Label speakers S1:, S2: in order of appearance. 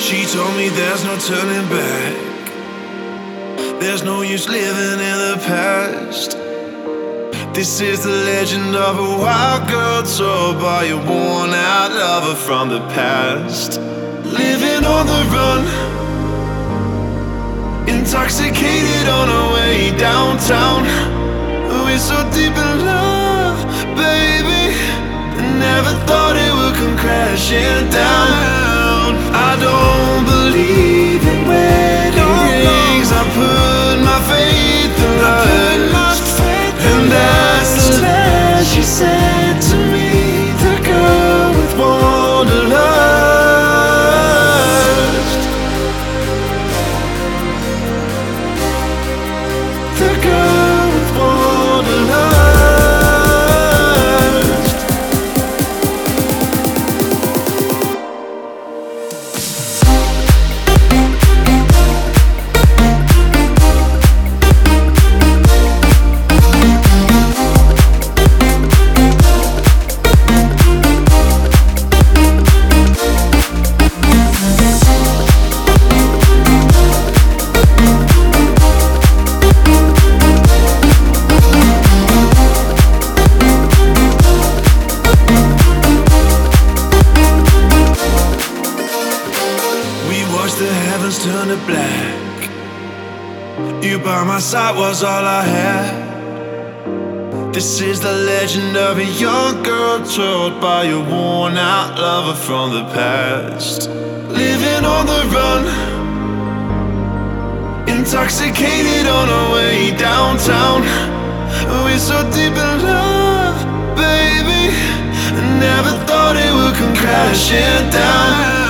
S1: She told me there's no turning back. There's no use living in the past. This is the legend of a wild girl told by a worn out lover from the past. Living on the run, intoxicated on our way downtown. We're so deep in love, baby, never thought it would come crashing down. I don't believe in wedding rings. I put my faith in love, and that's the last she said to me. The girl with wanderlust, the girl with wanderlust. The heavens turn to black. You by my side was all I had. This is the legend of a young girl told by a worn out lover from the past. Living on the run, intoxicated on our way downtown. We're so deep in love, baby, never thought it would come crashing down.